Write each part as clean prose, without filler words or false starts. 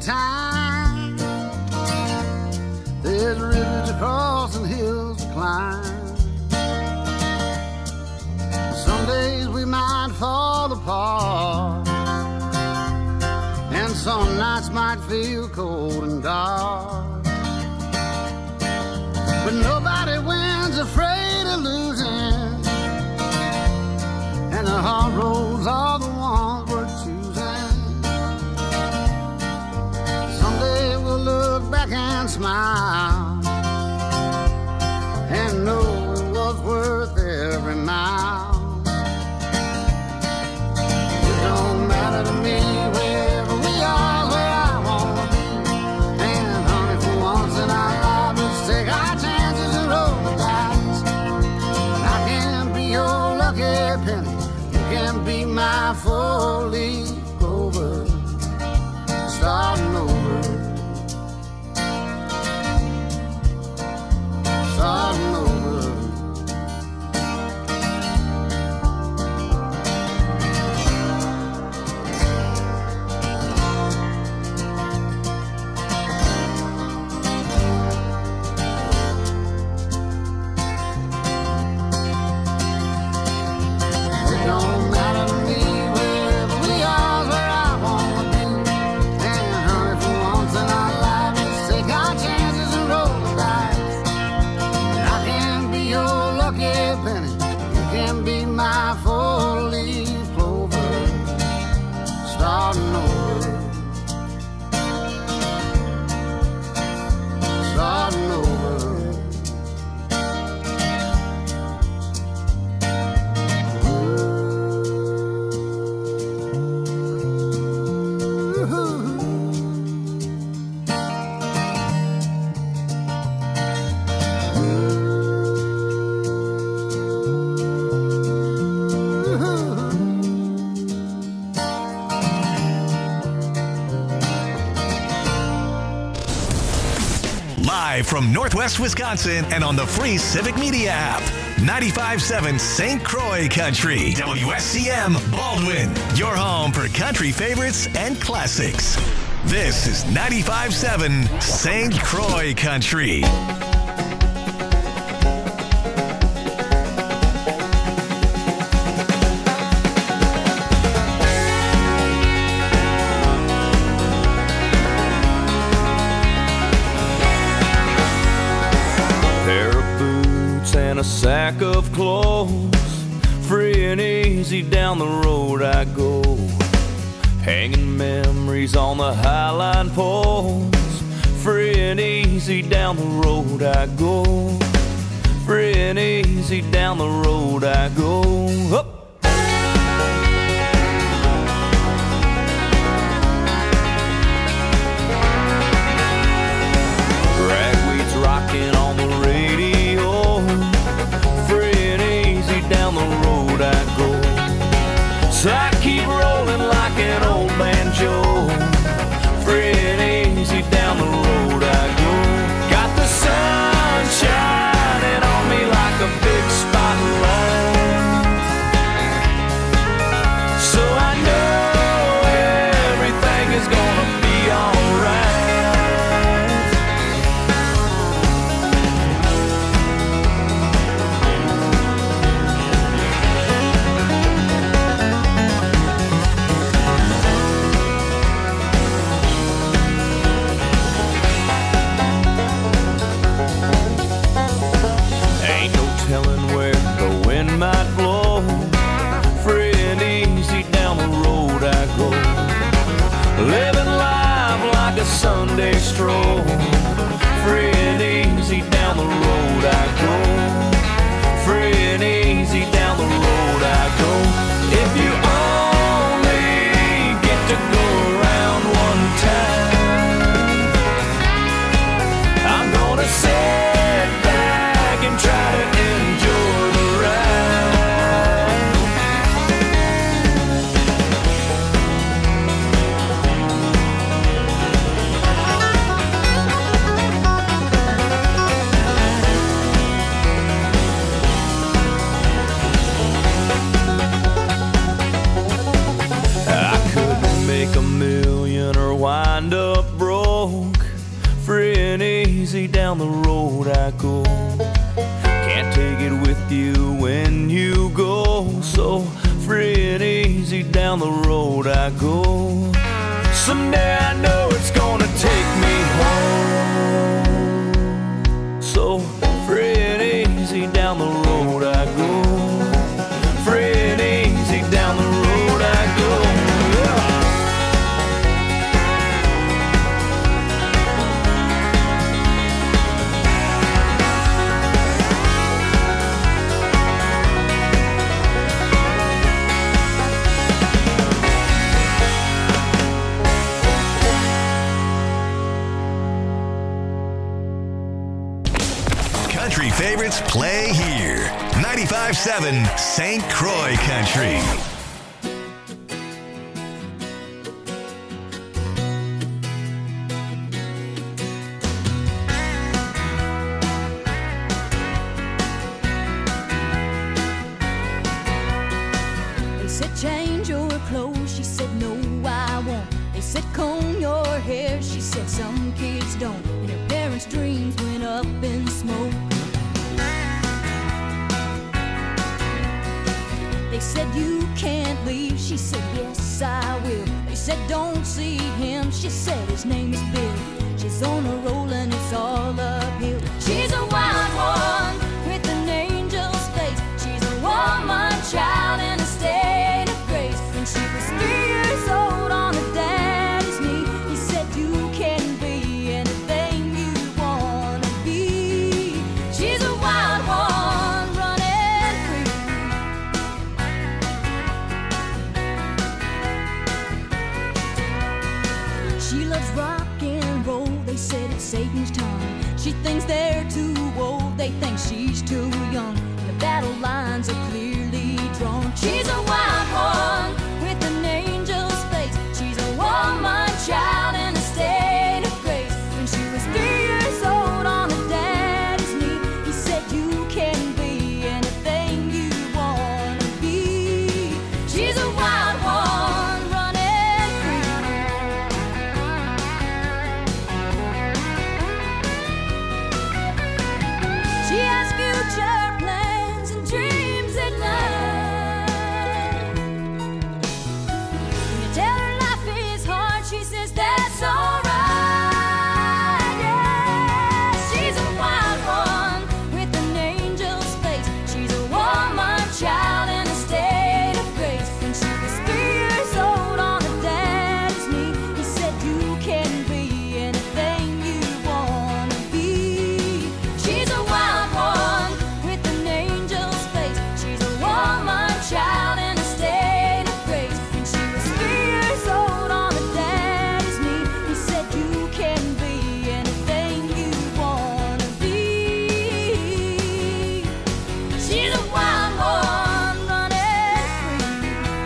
time. There's rivers to cross and hills to climb. Some days we might fall apart, and some nights might feel cold and dark. But nobody wins afraid of losing, and the hard roads are the ones we're choosing. Someday we'll look back and smile and know it was worth every mile. It don't matter to me wherever we are, where I wanna be. And honey, for once in our lives, let's take our chances and roll the dice. I can be your lucky penny, you can be my four-leaf clover, starting over, starting over. It don't matter to me wherever we are, where I wanna be. And honey, for once in our lives, let's take our chances and roll the dice. I can be your lucky penny, you can be my four-leaf clover, starting over, starting over. Live from Northwest Wisconsin and on the free Civic Media app. 95.7 St. Croix Country. WSCM Baldwin. Your home for country favorites and classics. This is 95.7 St. Croix Country. Pair of boots and a sack of clothes, free and easy down the road I go, hanging memories on the highline poles. Free and easy down the road I go, free and easy down the road I go. Up. Ragweed's rocking on the radio, free and easy down the road I go. So I keep rolling like an old banjo, free and easy down the road I go. Got the sun shining on me like a big spotlight, so I know everything is gonna be alright. easy down the road I go. Can't take it with you when you go. So free and easy down the road I go. Someday I know it's gonna take me home. So free and easy down the road I go. Free and easy down the road I go. Country favorites play here. 95.7 St. Croix Country. They said change your clothes, she said no I won't. They said comb your hair, she said some kids don't. And her parents' dreams went up in smoke. They said you can't leave, she said yes I will. They said don't see him, she said his name is Bill. She's on a roll and it's all uphill. She's a wild one with an angel's face. She's a woman child in a state of grace. When she was 3 years old on her daddy's knee, he said you can be anything you wanna be. She's a wild one running free. She loves rock and roll, they said it's Satan's tongue. She thinks they're too old, they think she's too young. The battle lines are clearly drawn. She's a wild one with an angel's face. She's a woman child in a state of grace. When she was 3 years old on her daddy's knee, he said you can be anything you wanna be. She's a wild one running free. She has future plans and dreams at night. When you tell her life is hard, she says that's alright. Yeah, she's a wild one with an angel's face. She's a woman child in a state of grace. When she was 3 years old on her daddy's knee, he said you can be anything you wanna be. She's a wild one with an angel's face. She's a woman child in a state of grace. When she was 3 years old on her daddy's knee, he said you can be anything you wanna be. She's a wild one running free.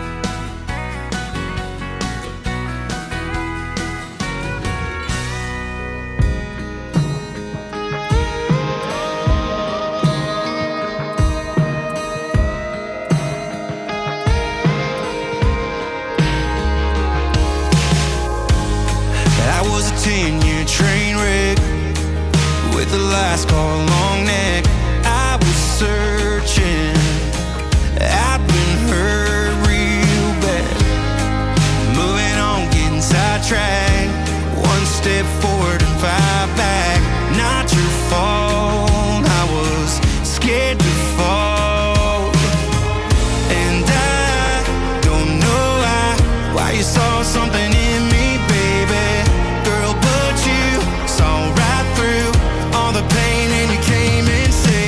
I was a 10-year train wreck with a last call long neck. I was searching, I'd been hurt real bad. Moving on, getting sidetracked. 1 step forward and 5 back. Not your fault, I was scared to fall. And I don't know why you saw something in me, baby. Girl, but you saw right through all the pain and you came and saved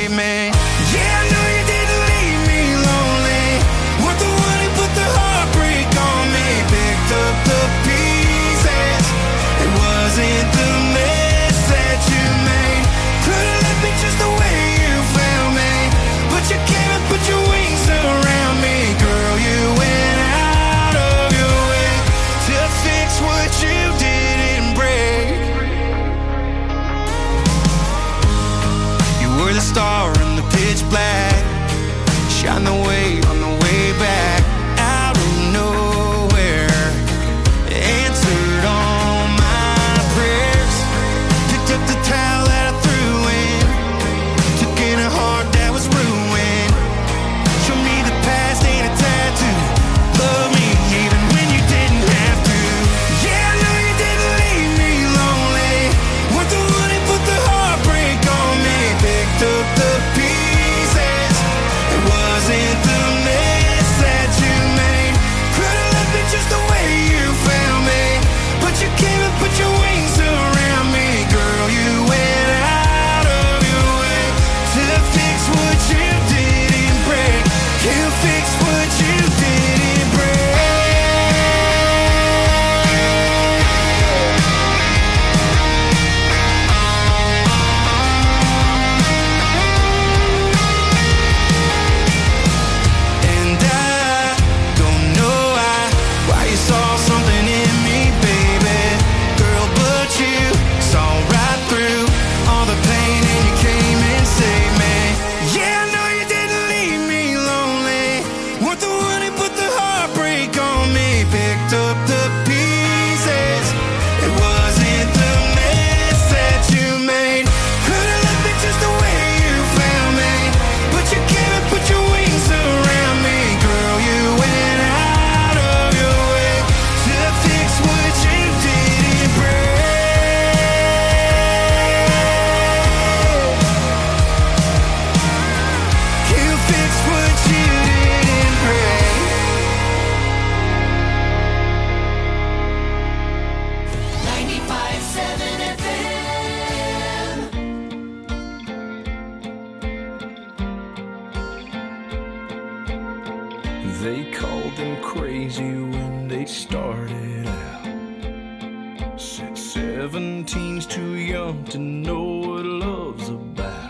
crazy when they started out. Said 17's too young to know what love's about.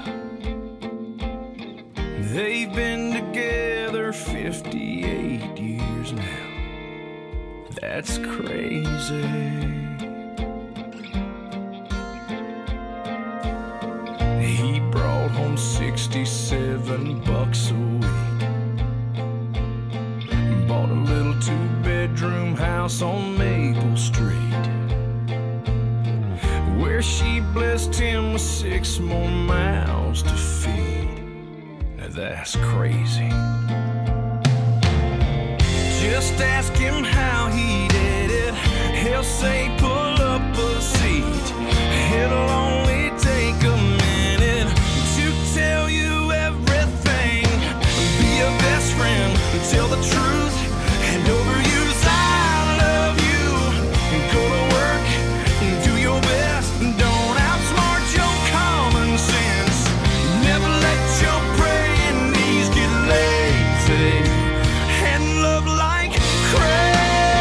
They've been together 58 years now. That's crazy. He brought home 67 bucks a week. Bought a little 2-bedroom house on Maple Street, where she blessed him with 6 more mouths to feed. Now that's crazy. Just ask him how he did it. He'll say pull up a seat. It'll only take a minute to tell you everything. Be a best friend, tell the truth, and overuse I love you. Go to work, do your best, don't outsmart your common sense. Never let your praying knees get lazy, and love like crazy.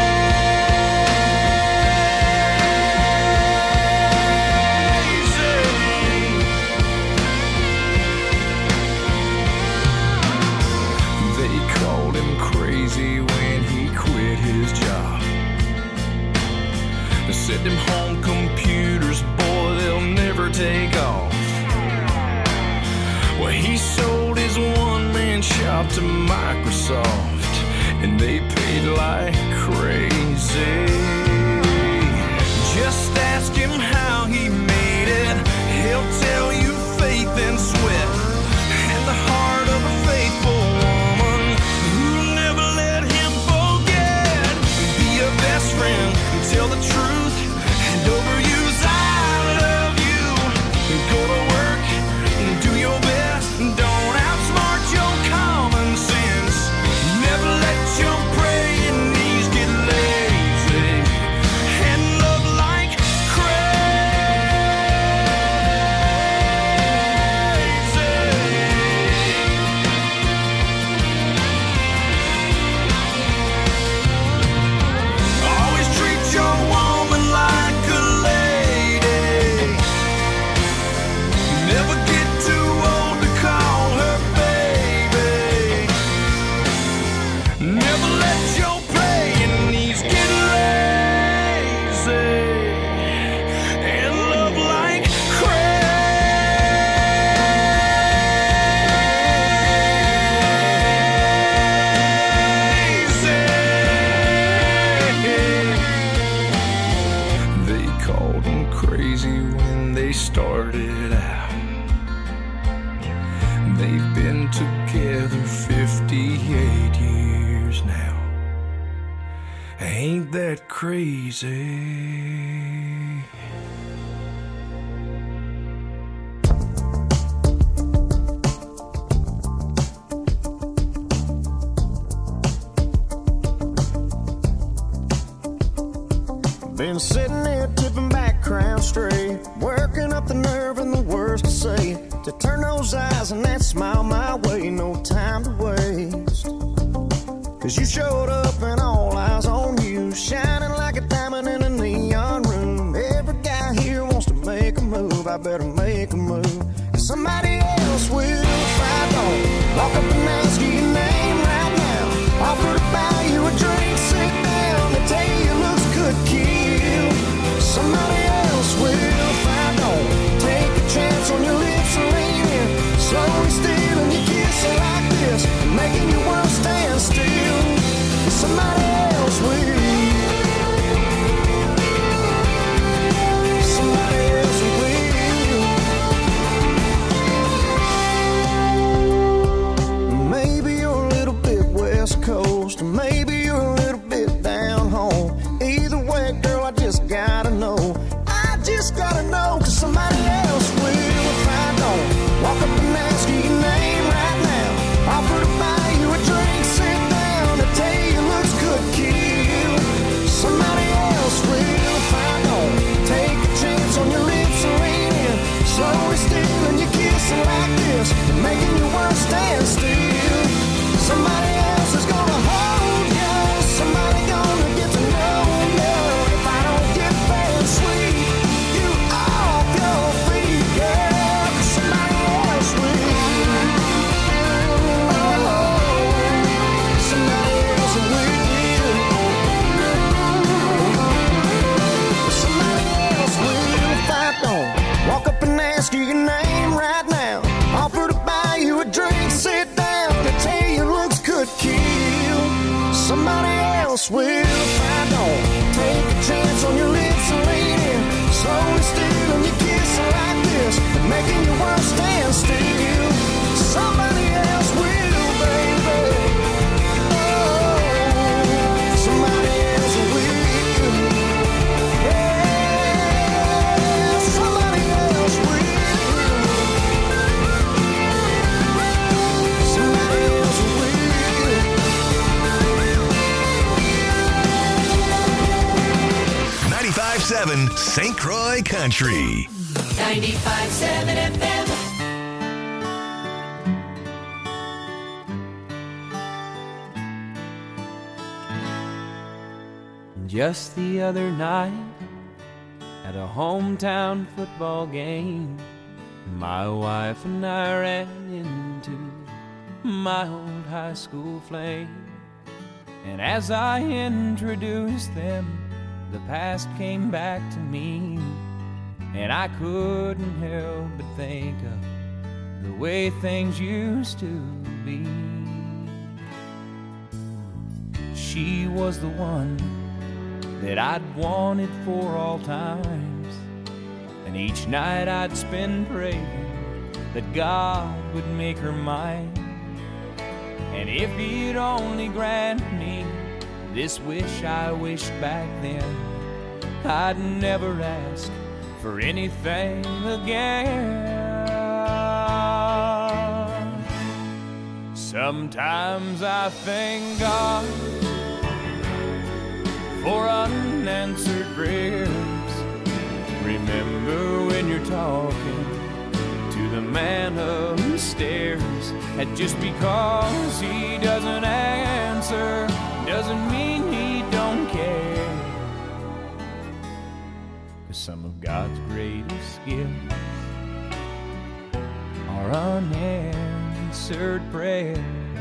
They called him crazy when he quit his job. They said them home computers, boy, they'll never take off. Well, he sold his one-man shop to Microsoft, and they paid like crazy. Just ask him how he made it. He'll tell you faith and sweat, and the heart of a faithful woman who'll never let him forget. Be a best friend, tell the truth, and overuse I love you. Go to work, do your best, don't outsmart your common sense. Never let your praying knees get lazy, and love like always treat your woman like a lady. Never get too old to call her baby. Never let your praying knees get lazy, and love like crazy. They called him crazy when they started out. They've been together 58 years now. Ain't that crazy? Been sitting there tipping back, crown straight, working up the nerve and the words to say, to turn those eyes and that smile my way, no time to waste. Cause you showed up and all eyes on you, shining like a diamond in a neon room. Every guy here wants to make a move, I better make a move, cause somebody else will if I don't. Walk up and ask you your name right now, offer to buy you a drink, sit down, they tell you looks good, kill. Somebody else will if I don't. Take a chance on your lips and lean in, slowly stealing your kiss like this, making your world stand still. Somebody else will. else will if I don't take a chance on your lips, lady. Slowly stealing your kiss like this and making your world stand still. Somebody else will, baby. Oh, somebody else will. Yeah, somebody else will. Somebody else will. 95.7 St. Croix Country. 95.7 FM. Just the other night, at a hometown football game, my wife and I ran into my old high school flame. And as I introduced them, the past came back to me, and I couldn't help but think of the way things used to be. She was the one that I'd wanted for all times, and each night I'd spend praying that God would make her mine. And if he'd only grant me this wish I wished back then, I'd never ask for anything again. Sometimes I thank God for unanswered prayers. Remember when you're talking to the man upstairs, and just because he doesn't answer doesn't mean he don't care. 'Cause some of God's greatest gifts are unanswered prayers.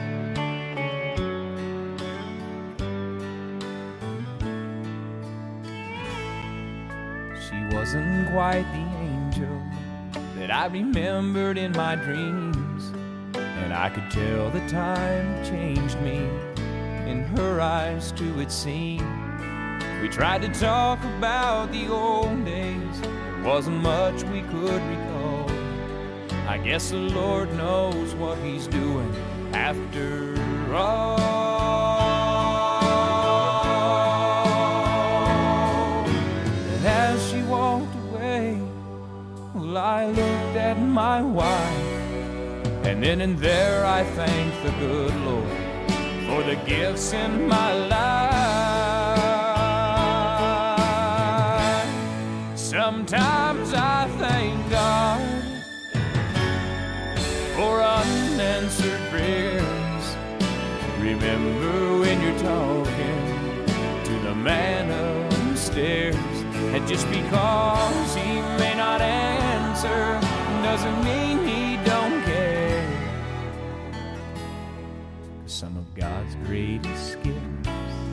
She wasn't quite the angel that I remembered in my dreams, and I could tell the time changed me. In her eyes too it seemed. We tried to talk about the old days, there wasn't much we could recall. I guess the Lord knows what he's doing after all. And as she walked away, well, I looked at my wife, and then and there I thanked the good Lord for the gifts in my life. Sometimes I thank God for unanswered prayers. Remember when you're talking to the man upstairs, and just because he may not answer doesn't mean he don't care. Some of God's greatest gifts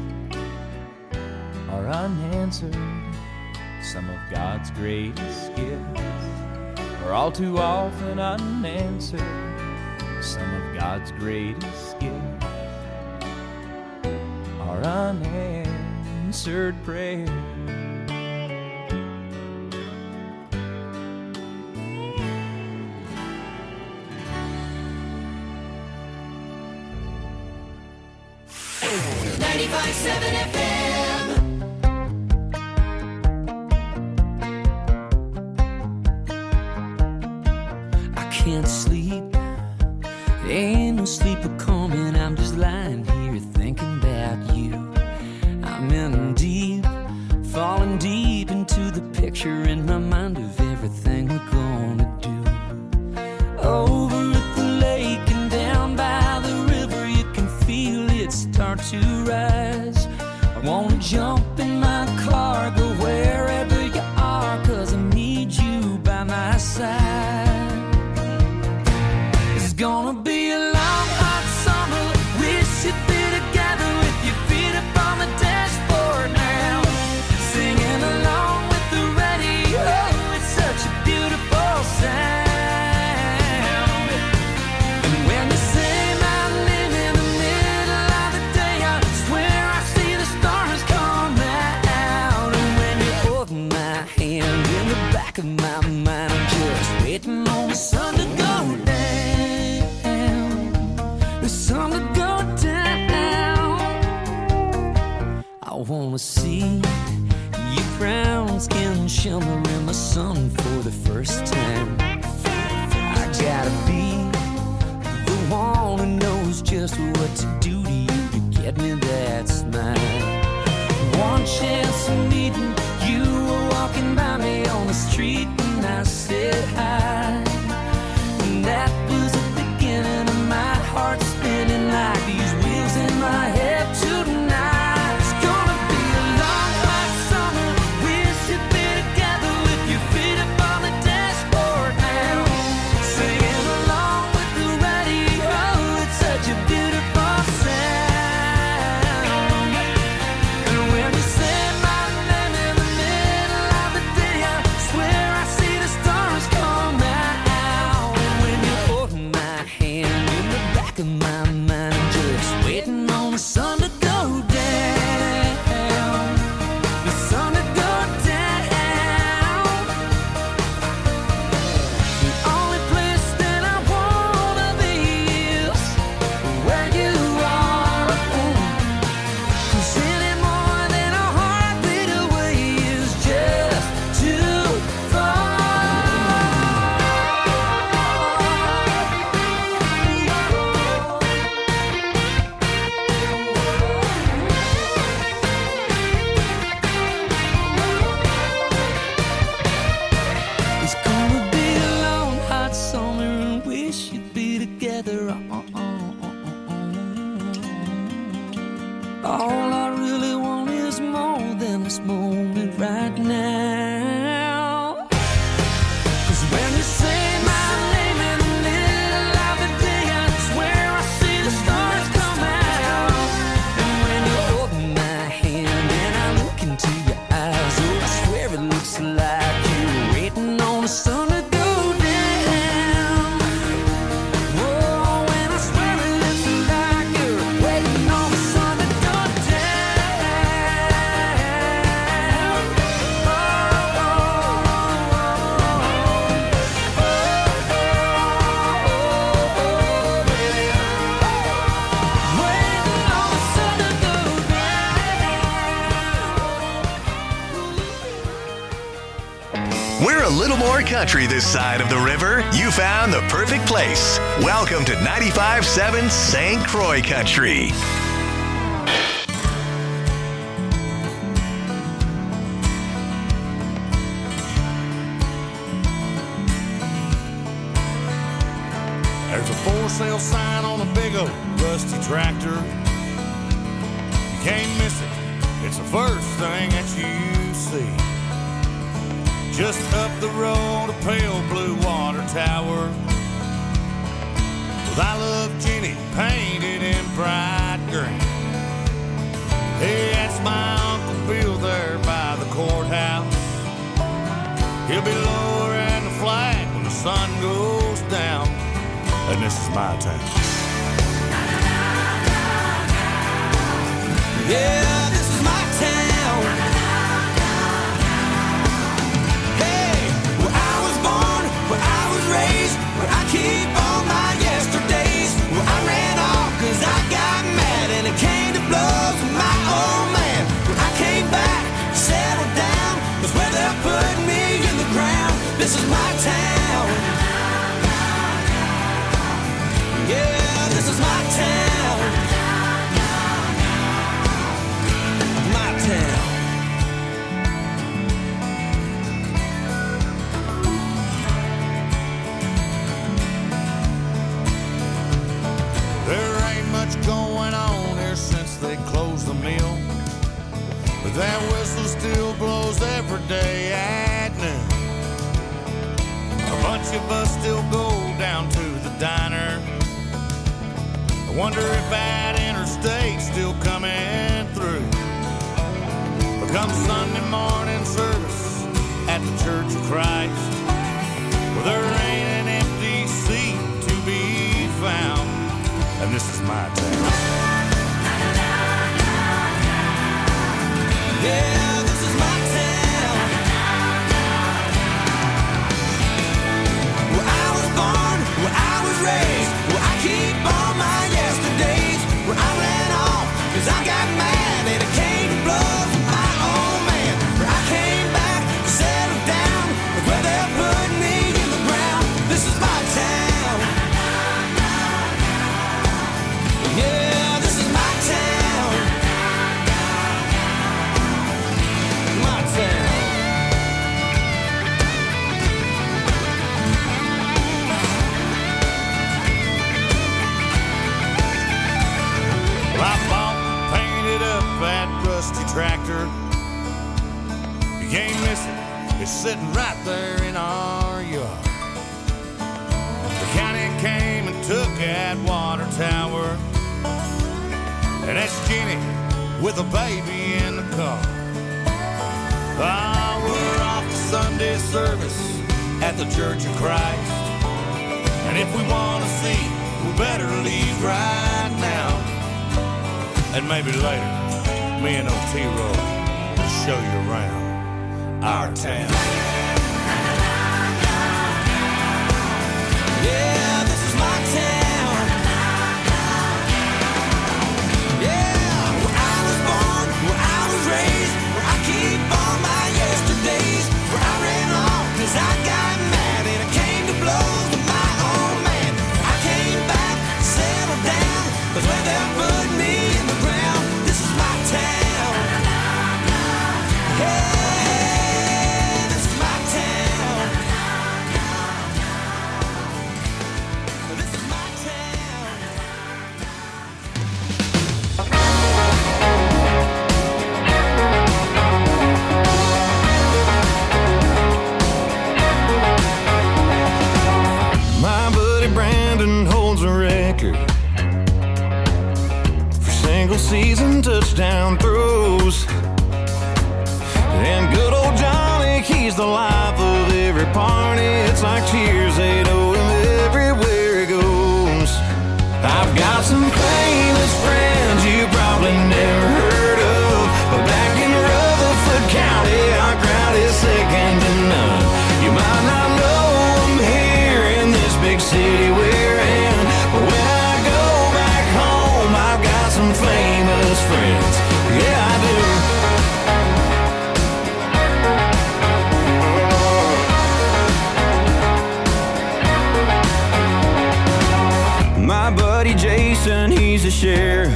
are unanswered. Some of God's greatest gifts are all too often unanswered. Some of God's greatest gifts are unanswered prayers. I can't sleep, ain't no sleep coming. I'm just lying here thinking about you. I'm in deep, falling deep into the picture in my mind of everything we're gonna do. Over at the lake and down by the river, you can feel it start to rise. I wanna jump in my car, go wherever you are, 'cause I need you by my side. It's gonna be a long, hot summer. Wish you'd be together with your feet up on the dashboard now, singing along with the radio. It's such a beautiful sound. And when you say my name in the middle of the day, I swear I see the stars. I wanna see your brown skin shimmer in the sun for the first time. I gotta be the one who knows just what to do to you to get me that smile. One chance of meeting you were walking by me on the street and I said hi. And that was the beginning of my heart spinning like these wheels in my head tonight. It's gonna be a long hot summer. We should be together with your feet up on the dashboard now, singing along with the radio. It's such a beautiful sound. And when you say my name in the middle of the day, I swear I see the stars come out. And when you hold my hand in the back of my mind, I'm just waiting on the sun to go down. The sun to go down. The only place that I wanna be is where you are. 'Cause any more than a heartbeat away is just too far. It's gonna be a long, hot summer and we should be together. All I really want is more than this moment right now. 'Cause when you say my name in the middle of the day, I swear I see the stars come out. And when you hold my hand and I look into your eyes, oh, I swear it looks like you're waiting on the sun to go down. Whoa, and I swear it looks like you're waiting on the sun to go down. Waiting on the sun to go down. We're a little more country this side of the river. You found the perfect place. Welcome to 95.7 St. Croix Country. There's a for sale sign on a big old rusty tractor. You can't miss it. It's the first thing that you see. Just up the road, a pale blue water tower with I Love Jenny painted in bright green. Hey, that's my Uncle Bill there by the courthouse. He'll be lowering the flag when the sun goes down. And this is my town. Yeah, this is my town. Hey, where I was born, where I was raised, where I keep all my yesterdays. Where I ran off 'cause I got mad and it came to blows with my old man. Where I came back, settled down, that's where they're putting me in the ground. This is my town. Yeah, this is my town. My town. There ain't much going on here since they closed the mill, but that whistle still blows every day at noon. A bunch of us still go down to the diner. I wonder if that interstate's still coming through. But come Sunday morning service at the Church of Christ, well, there ain't an empty seat to be found. And this is my town. Yeah, this is my town. Where I was born, where I was raised, where I keep all my yesterdays. Where I ran off 'cause I got mad and it came to blows. tractor. You can't miss it. It's sitting right there in our yard. The county came and took that water tower. And that's Jenny with a baby in the car. Oh, we're off to Sunday service at the Church of Christ. And if we want to see, we better leave right now. And maybe later, me and Otero will show you around our town. Yeah, this is my town. Yeah, where I was born, where I was raised, where I keep all my yesterdays, where I ran off 'cause I got mad and I came to blows with my own man. I came back, settled down, 'cause where they put me in the ground, this is my town. Hey, this is my town. This is my town. My buddy Brandon holds a record for single season touchdown throws. And good old Johnny, he's the life of every party. It's like cheers, they know him everywhere he goes. I've got some famous friends you probably never heard of, but back in Rutherford County, our crowd is second to none. You might not know them here in this big city we're in, but when I go back home, I've got some famous friends. Yeah, I do. My buddy Jason, he's a sheriff.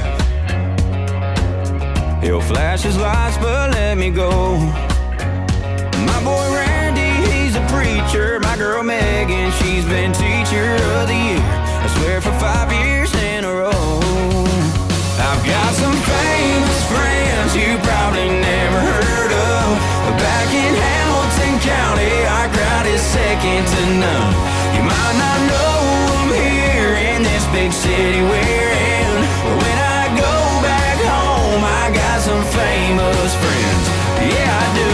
He'll flash his lights, but let me go. My boy Randy, he's a preacher. My girl Megan, she's been teacher of the year, I swear for 5 years in a row. I've got some famous friends you probably never heard of, but back in Hamilton County, our crowd is second to none. You might not know them here in this big city we're in, but when I go back home, I got some famous friends. Yeah, I do.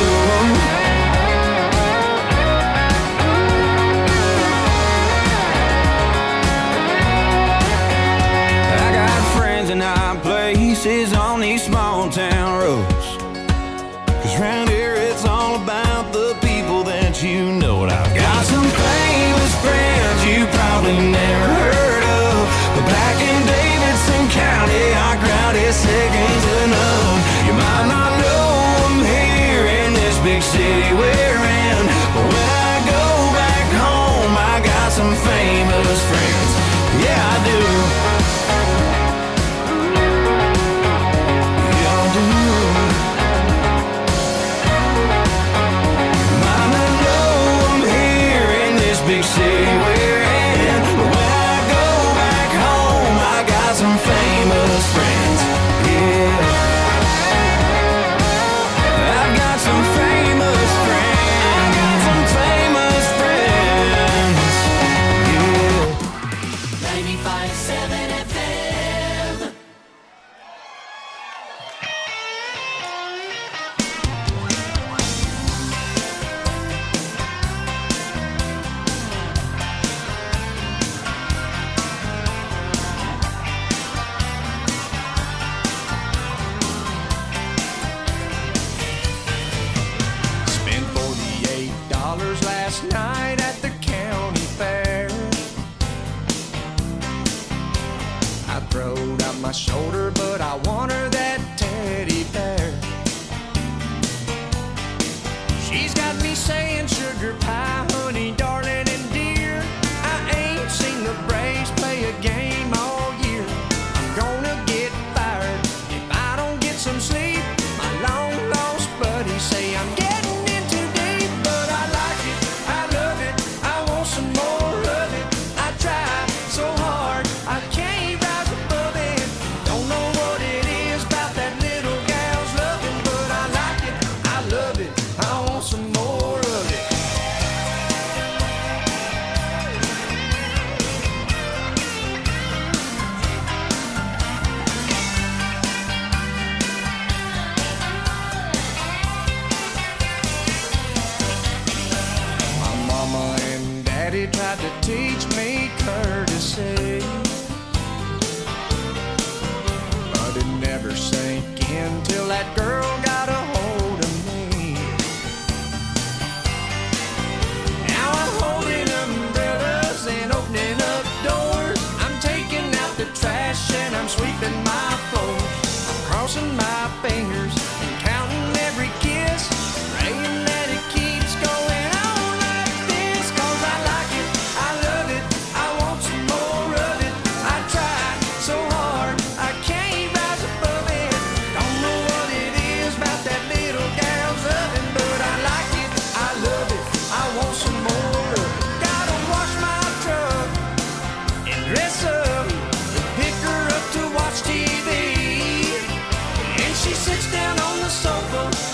I got friends in high places on these small town roads, 'cause round here it's all about the people that you know. And I've got some famous friends you probably never heard of, but back in Davidson County, our crowd is second to none. You might not know them here in this big city we're in, but when I go back home, I got some famous friends. Yeah, I do. Yeah, I do. Might not know them here in this big city we're in, but when I go back home, I got some famous friends. Yeah, I've got some famous friends. I got some famous friends. Yeah. 95.7 FM. Spent $48 last night at the county fair. I throwed out my shoulder, but I want her that teddy bear. She's got me saying sugar pie, honey, darling, and dear. I ain't seen the Braves play a game all year. I'm gonna get fired if I don't get some sleep. My long lost buddies say I'm getting in too deep, but I like it, I love it, I want some more of it. I try so hard, I can't rise above it. Don't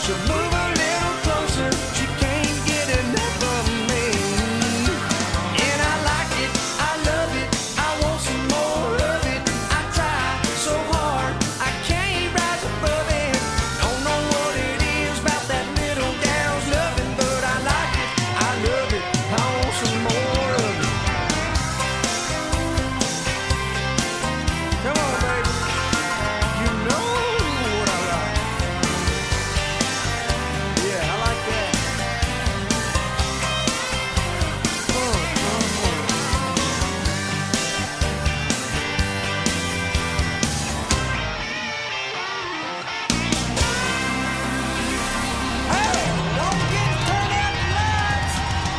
So move a little closer, she can't get enough of me. And I like it, I love it, I want some more of it. I try so hard, I can't rise above it. Don't know what it is about that little gal's loving, but I like it, I love it, I want some more of it. Come on, baby, you know what I like. Yeah, I like that. Hey, don't get turned out the lights.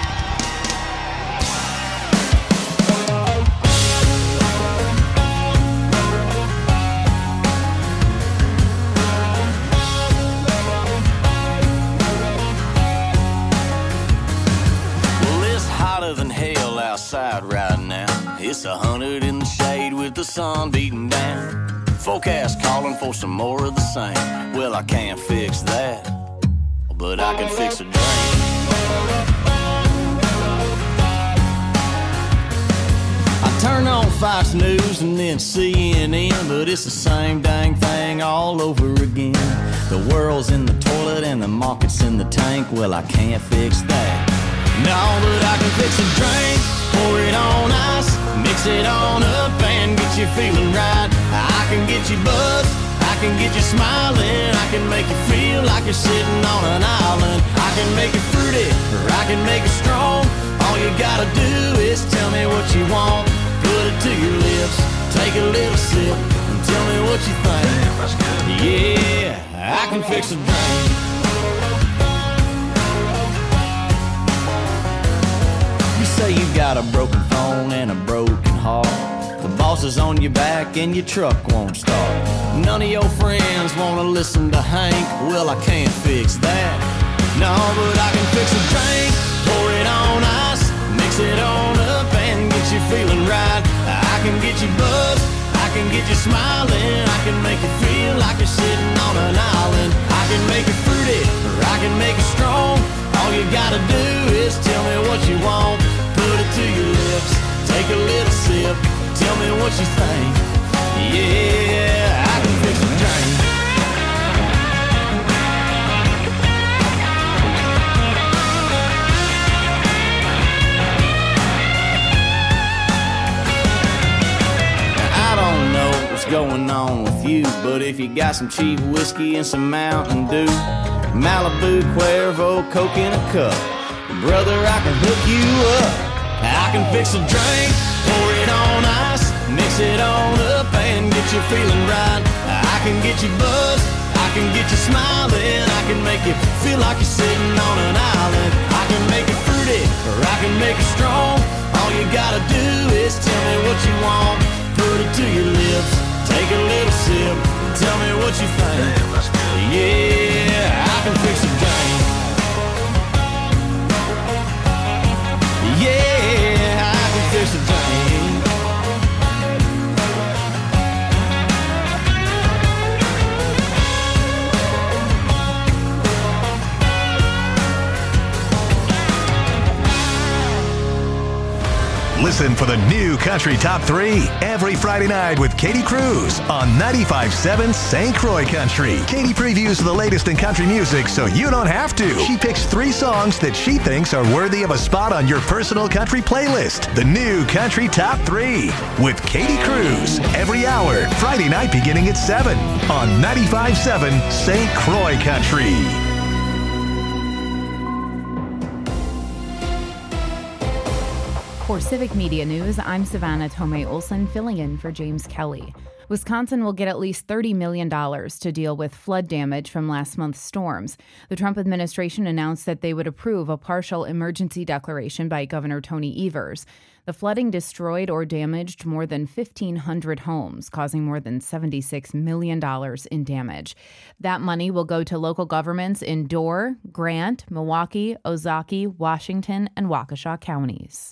Well, it's hotter than hell outside right now. It's 100 in the shade with the sun beating down. Forecast calling for some more of the same. Well, I can't fix that, but I can fix a drain. I turn on Fox News and then CNN, but it's the same dang thing all over again. The world's in the toilet and the market's in the tank. Well, I can't fix that. No, but I can fix a drink, pour it on ice, mix it on up and get you feeling right. I can get you buzzed, I can get you smiling, I can make you feel like you're sitting on an island. I can make it fruity, or I can make it strong. All you gotta do is tell me what you want. Put it to your lips, take a little sip, and tell me what you think. Yeah, I can fix a drink. You say you got a broken phone and a broken heart. The boss is on your back and your truck won't start. None of your friends wanna listen to Hank. Well, I can't fix that. No, but I can fix a drink, pour it on ice, mix it on up and get you feeling right. I can get you buzzed, I can get you smiling, I can make you feel like you're sitting on an island. I can make it fruity, or I can make it strong. All you gotta do is tell me what you want. Put it to your lips, take a little sip, tell me what you think. Yeah, I can fix a drink. I don't know what's going on with you, but if you got some cheap whiskey and some Mountain Dew, Malibu, Cuervo, Coke in a cup, brother, I can hook you up. I can fix a drink, pour it on ice, mix it on up and get you feeling right. I can get you buzzed, I can get you smiling, I can make you feel like you're sitting on an island. I can make it fruity, or I can make it strong. All you gotta do is tell me what you want. Put it to your lips, take a little sip, tell me what you think. Yeah, I can fix a drink. Yeah, I can fix a drink. Listen for the new Country Top 3 every Friday night with Katie Cruz on 95.7 St. Croix Country. Katie previews the latest in country music so you don't have to. She picks 3 songs that she thinks are worthy of a spot on your personal country playlist. The new Country Top 3 with Katie Cruz every hour, Friday night beginning at 7 on 95.7 St. Croix Country. For Civic Media News, I'm Savannah Tomei Olson, filling in for James Kelly. Wisconsin will get at least $30 million to deal with flood damage from last month's storms. The Trump administration announced that they would approve a partial emergency declaration by Governor Tony Evers. The flooding destroyed or damaged more than 1,500 homes, causing more than $76 million in damage. That money will go to local governments in Dorr, Grant, Milwaukee, Ozaukee, Washington, and Waukesha counties.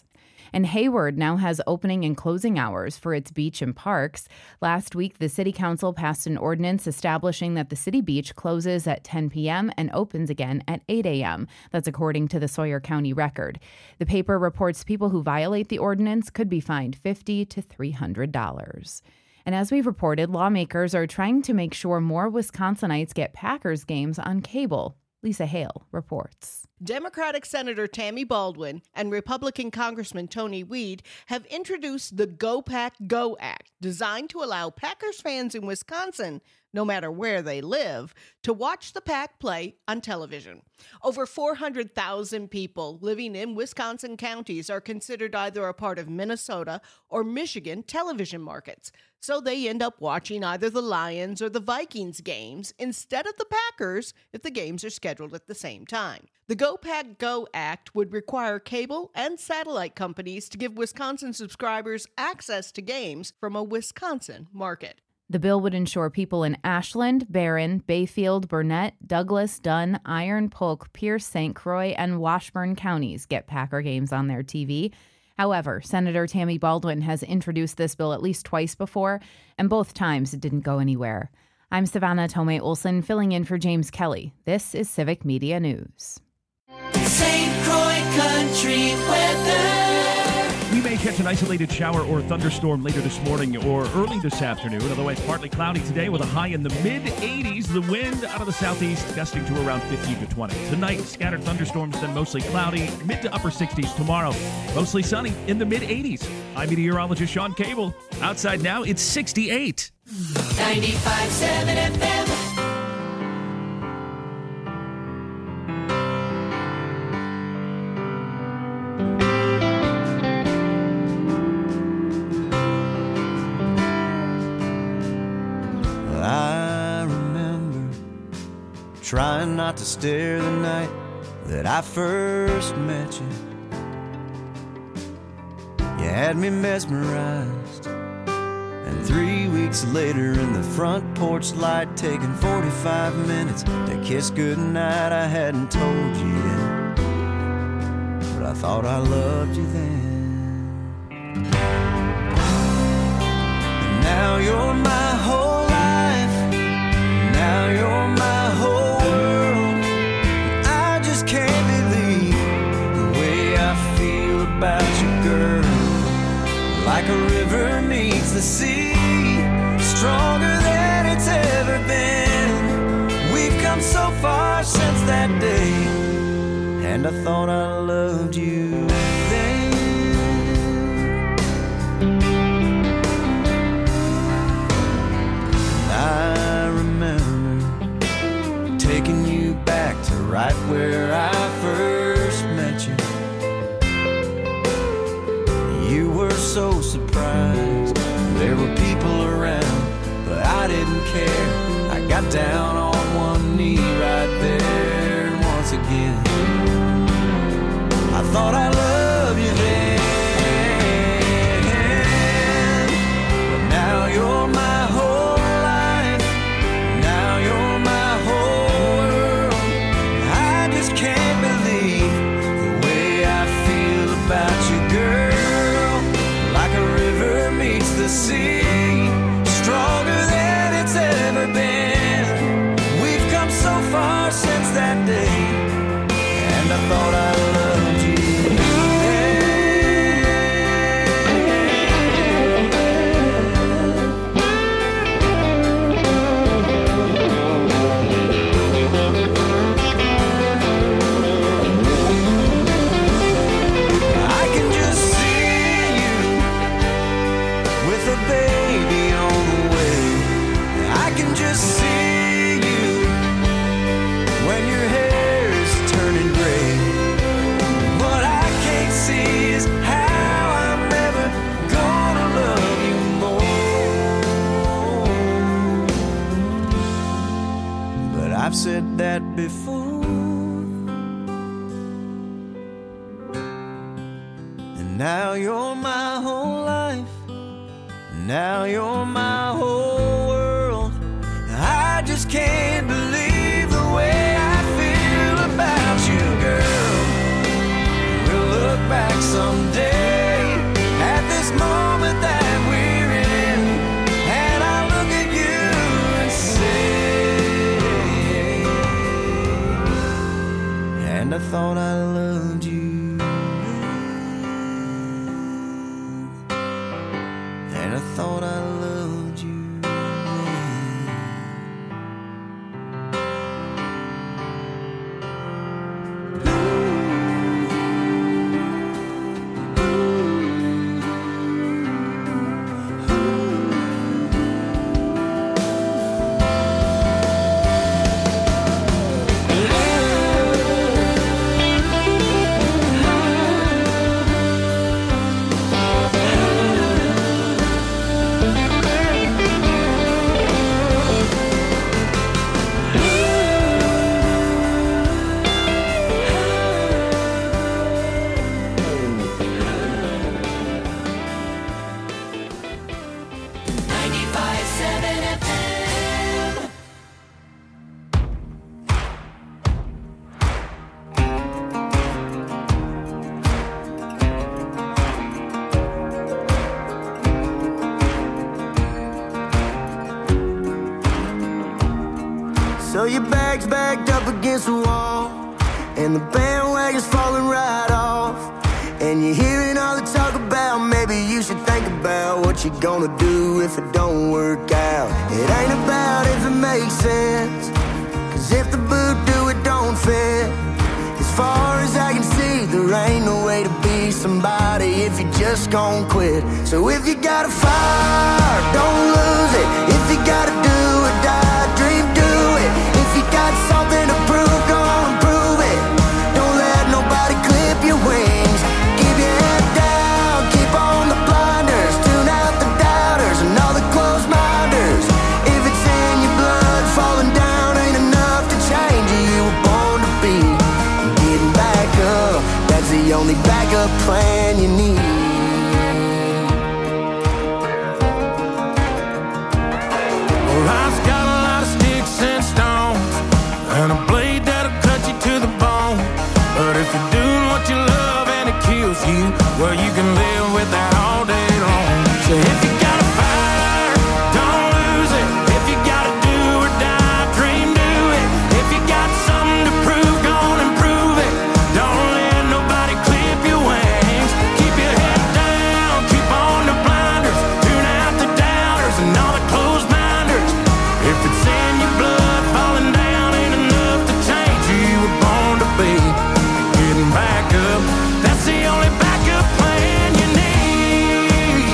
And Hayward now has opening and closing hours for its beach and parks. Last week, the city council passed an ordinance establishing that the city beach closes at 10 p.m. and opens again at 8 a.m. That's according to the Sawyer County Record. The paper reports people who violate the ordinance could be fined $50 to $300. And as we've reported, lawmakers are trying to make sure more Wisconsinites get Packers games on cable. Lisa Hale reports. Democratic Senator Tammy Baldwin and Republican Congressman Tony Weed have introduced the Go Pack Go Act, designed to allow Packers fans in Wisconsin, no matter where they live, to watch the Pack play on television. Over 400,000 people living in Wisconsin counties are considered either a part of Minnesota or Michigan television markets, so they end up watching either the Lions or the Vikings games instead of the Packers if the games are scheduled at the same time. The Go Pack Go Act would require cable and satellite companies to give Wisconsin subscribers access to games from a Wisconsin market. The bill would ensure people in Ashland, Barron, Bayfield, Burnett, Douglas, Dunn, Iron, Polk, Pierce, St. Croix, and Washburn counties get Packer games on their TV. However, Senator Tammy Baldwin has introduced this bill at least twice before, and both times it didn't go anywhere. I'm Savannah Tomei Olson, filling in for James Kelly. This is Civic Media News. St. Croix Country weather. We may catch an isolated shower or thunderstorm later this morning or early this afternoon. Otherwise, partly cloudy today with a high in the mid-80s. The wind out of the southeast gusting to around 15 to 20. Tonight, scattered thunderstorms, then mostly cloudy, mid to upper 60s tomorrow. Mostly sunny in the mid-80s. I'm meteorologist Sean Cable. Outside now, it's 68. 95.7 FM. Trying not to stare the night that I first met you. You had me mesmerized. And 3 weeks later in the front porch light, taking 45 minutes to kiss goodnight, I hadn't told you yet, but I thought I loved you then. And now you're my whole life. Now you're my whole about you, girl, like a river meets the sea, stronger than it's ever been. We've come so far since that day, and I thought I loved you then. I remember taking you back to right where I first met you. You were so surprised. There were people around, but I didn't care. I got down on one knee right there, and once again I thought I loved you then. But now you're my whole life. Now you're my whole world. I just can't believe the way I feel about you, girl. The sea, stronger than it's ever been. We've come so far since that day, and I thought I loved you I've said that before, and now you're my whole life. Now you're my whole world. I just can't believe the way I feel about you, girl. We'll look back someday and I thought I loved you, and I thought I loved you. So your bag's backed up against the wall, and the bandwagon's falling right off, and you're hearing all the talk about maybe you should think about what you're gonna do if it don't work out. It ain't about if it makes sense, 'cause if the boot do, it don't fit. As far as I can see, there ain't no way to be somebody if you just gon' quit. So if you got a fire, don't lose it. If you gotta do or die, dream, do it. If you got something to prove, go on and prove it. Don't let nobody clip your wings. Keep your head down, keep on the blinders. Tune out the doubters and all the closed minders. If it's in your blood, falling down ain't enough to change you. You were born to be. Getting back up, that's the only backup plan you need. Life's got a lot of sticks and stones, and a blade that'll cut you to the bone. But if you're doing what you love and it kills you, well, you can live with that all day long. So if you got a fire, don't lose it. If you gotta do or die, dream, do it. If you got something to prove, go on and prove it. Don't let nobody clip your wings. Keep your head down, keep on the blinders. Tune out the doubters and all the closed minders. If it's in your blood, falling down ain't enough to change who you were born to be. Getting back up, that's the only backup plan you need.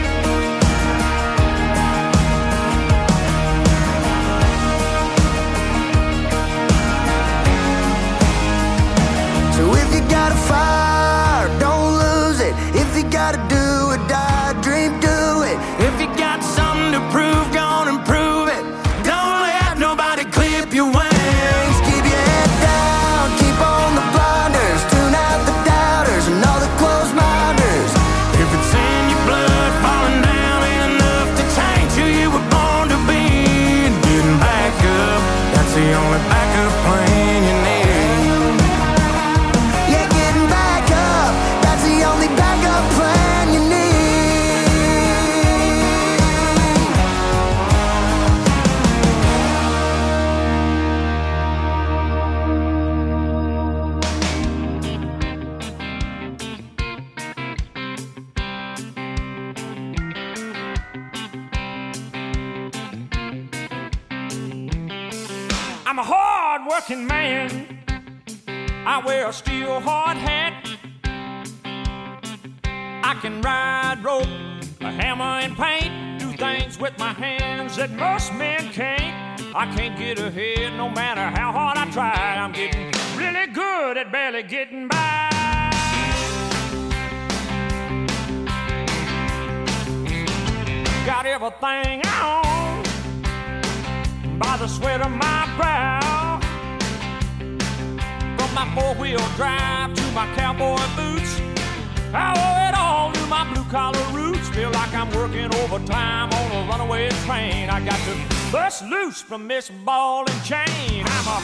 So if you got a fire, don't lose it. If you gotta do or die, dream, do it. If you got something to prove, go on and prove it. Don't let nobody clip your wings. Keep your head down, keep on the blinders. Tune out the doubters and all the closed minders. If it's in your blood, falling down ain't enough to change who you were born to be. And getting back up, that's the only backup plan you need. Yeah, getting back up, that's the only backup plan you need. I'm a hard-working man. I wear a steel hard hat. I can ride rope, a hammer and paint, do things with my hands that most men can't. I can't get ahead no matter how hard I try. I'm getting really good at barely getting by. Got everything I own by the sweat of my brow. From my four-wheel drive to my cowboy boots, I owe it all to my blue-collar roots. Feel like I'm working overtime on a runaway train. I got to bust loose from this ball and chain. I'm a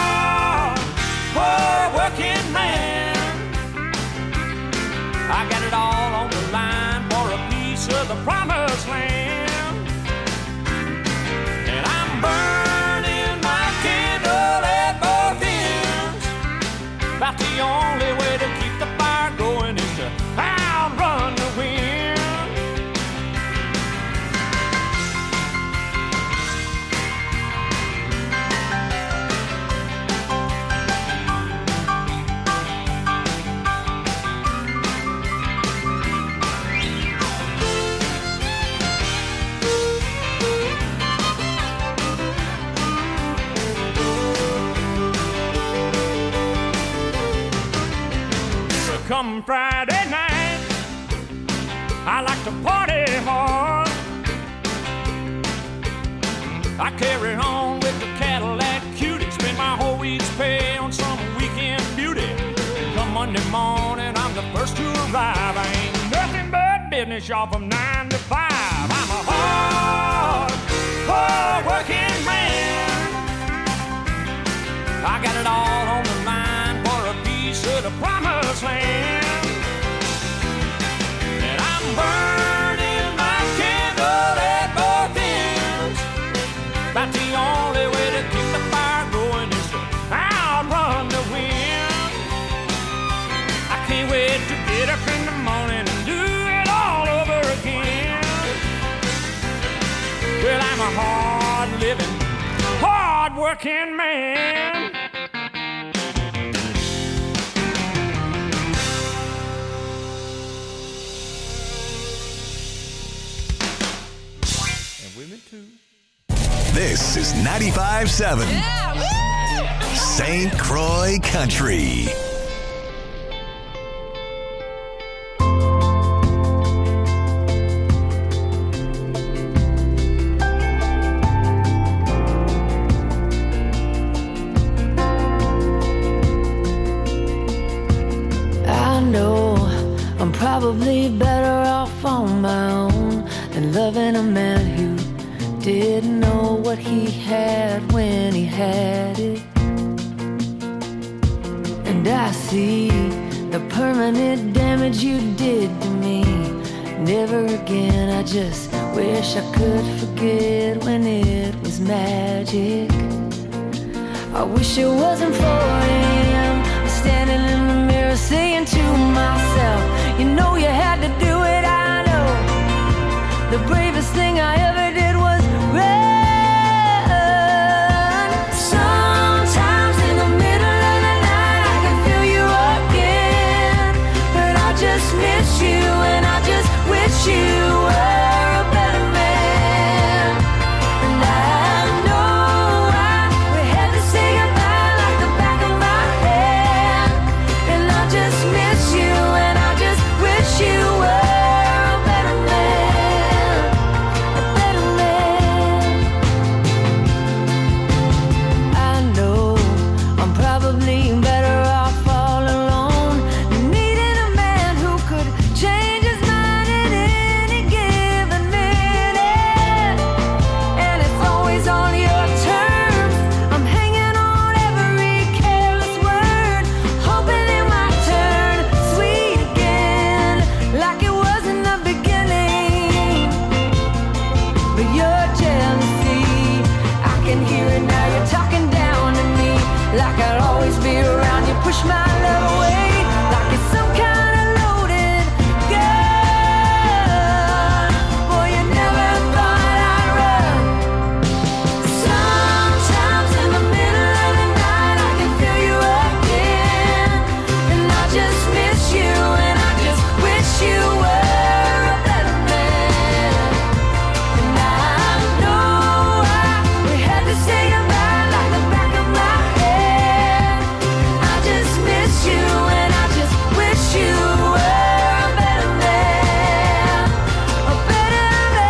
hard-working man. I got it all on the line for a piece of the promised land. And I'm burning my candle at both ends. come Friday night, I like to party hard. I carry on with the Cadillac Cutie, spend my whole week's pay on some weekend beauty. Come Monday morning, I'm the first to arrive. I ain't nothing but business, y'all, from 9 to 5. I'm a hard working man. I got it all on the line for a piece of the promised land. And I'm burning my candle at both ends. About the only way to keep the fire going is to outrun the wind. I can't wait to get up in the morning and do it all over again. Well, I'm a hard-living, hard-working man. And women too. This is 95.7 St. Croix Country. I know I'm probably better off on my own than loving a man who didn't know what he had when he had it. And I see the permanent damage you did to me. Never again, I just wish I could forget when it was magic. I wish it wasn't 4 a.m. I'm standing in the mirror saying to myself, you know you had to do it, I know. The bravest thing I ever did was run. Sometimes in the middle of the night I can feel you again, but I just miss you and I just wish you were a better man. And I know we had to say goodbye like the back of my hand, and I just miss you and I just wish you were a better man, a better man. I know I'm probably better off all alone, needing a man who could change his mind at any given minute. And it's always on your terms. I'm hanging on every careless word, hoping it might turn sweet again, like it was in the beginning. But your jealousy, I can hear it now. You're talking down to me, like I'd always be around. You push my love away, like it's some kind of loaded gun. Boy, you never thought I'd run. Sometimes in the middle of the night I can feel you again, and I just miss you and I just wish you were a better man. And I know we had to say goodbye like the back of my head. I just miss you and I just wish you were a better man, a better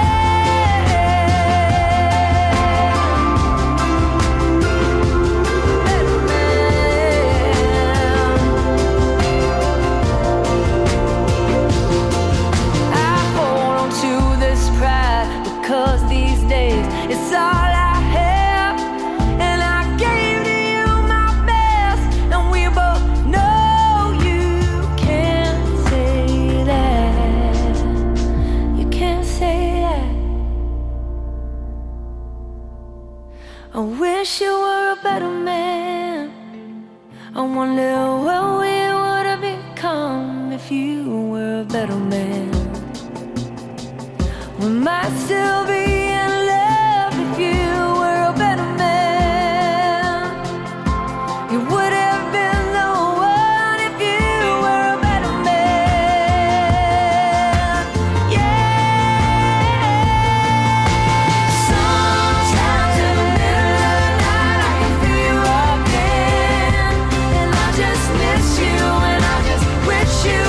I hold on to this pride because these days it's all I have, and I gave to you my best, and we both know you can't say that. You can't say that. I wish you were a better man. I wonder what we would have become if you were a better man. We might still be in love if you were a better man. You would have been the one if you were a better man. Yeah. Sometimes in the middle of the night I can feel you again, and I just miss you and I just wish you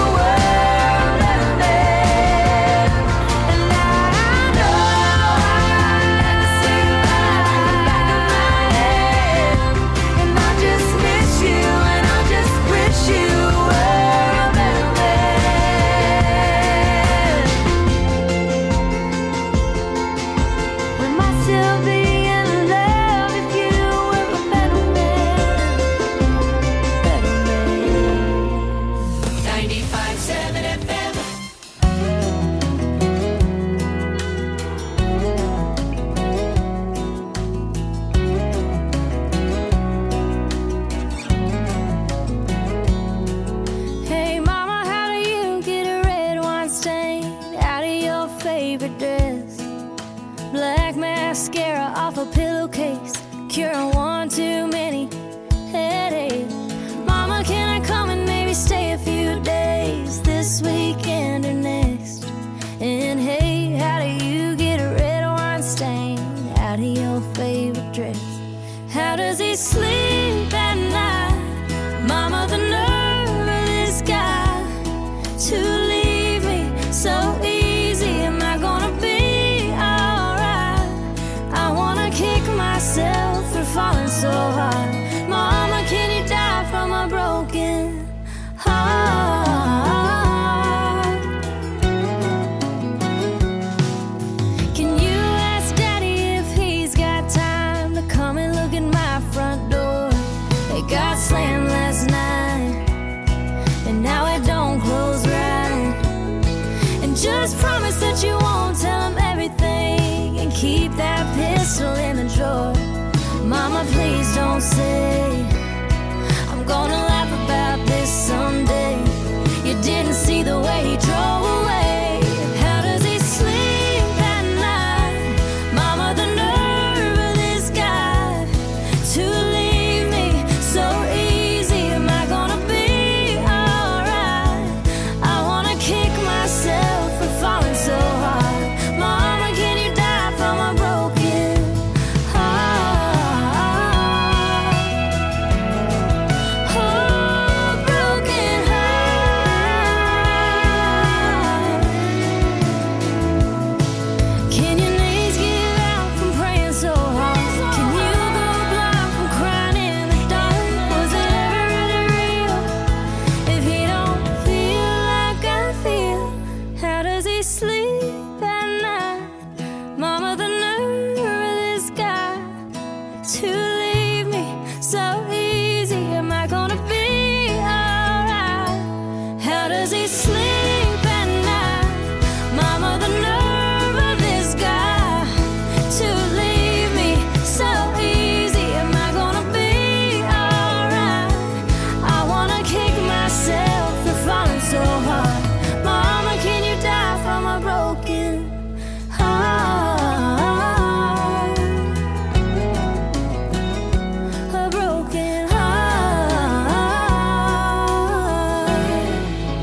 got slammed last night, and now it don't close right. And just promise that you won't tell him everything, and keep that pistol in the drawer. Mama, please don't say I'm gonna laugh about this someday. You didn't see the way he drove away. How does he sleep at night? Mama, the nerve of this guy to leave me so easy. Am I gonna be alright? I wanna kick myself for falling so hard. Mama, can you die from a broken heart? Oh, broken heart. Can your knees give out from praying so hard? Can you go blind from crying in the dark? Was it ever really real if he don't feel like I feel? How does he sleep at night? Mama, the nerve of this guy to leave me so easy. Am I gonna be alright? How does he sleep at night? Mama, the nerve of this guy to leave me so easy. Am I gonna be alright? I wanna kick myself for falling so hard. Mama, can you die from a broken heart? A broken heart.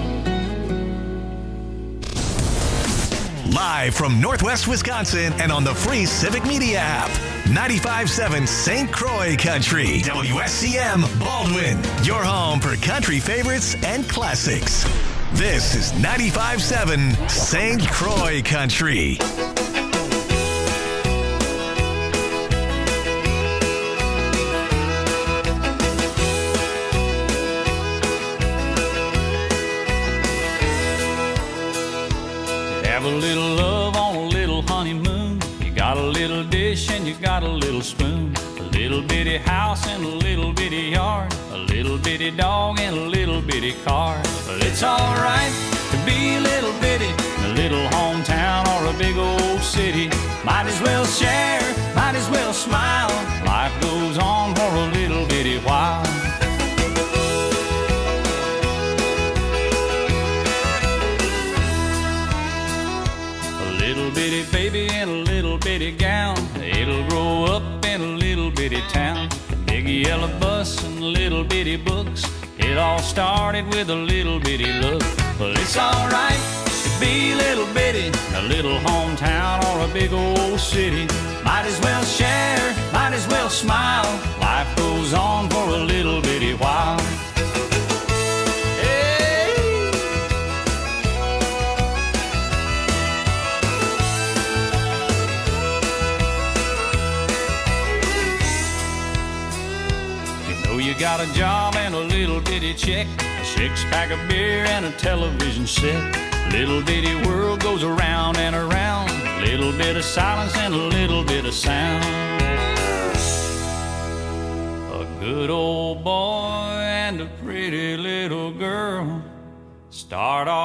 Live from Northwest Wisconsin and on the free Civic Media app. 95.7 St. Croix Country. WSCM Baldwin. Your home for country favorites and classics. This is 95.7 St. Croix Country. Have a little love on a little honeymoon. You got a little dish and you got a little spoon. A little bitty house and a little bitty yard. A little bitty dog and a little bitty car. But it's alright to be a little bitty in a little hometown or a big old city. Might as well share, might as well smile. Life goes on for a little bitty while. A little bitty baby in a little bitty gown. It'll grow up in a little bitty town. Big yellow bus and little bitty books. It all started with a little bitty look. Well, it's alright to be a little bitty in a little hometown or a big old city. Might as well share, might as well smile. Life goes on for a little bitty while. You got a job and a little bitty check, a six-pack of beer and a television set. Little bitty world goes around and around. A little bit of silence and a little bit of sound. A good old boy and a pretty little girl start off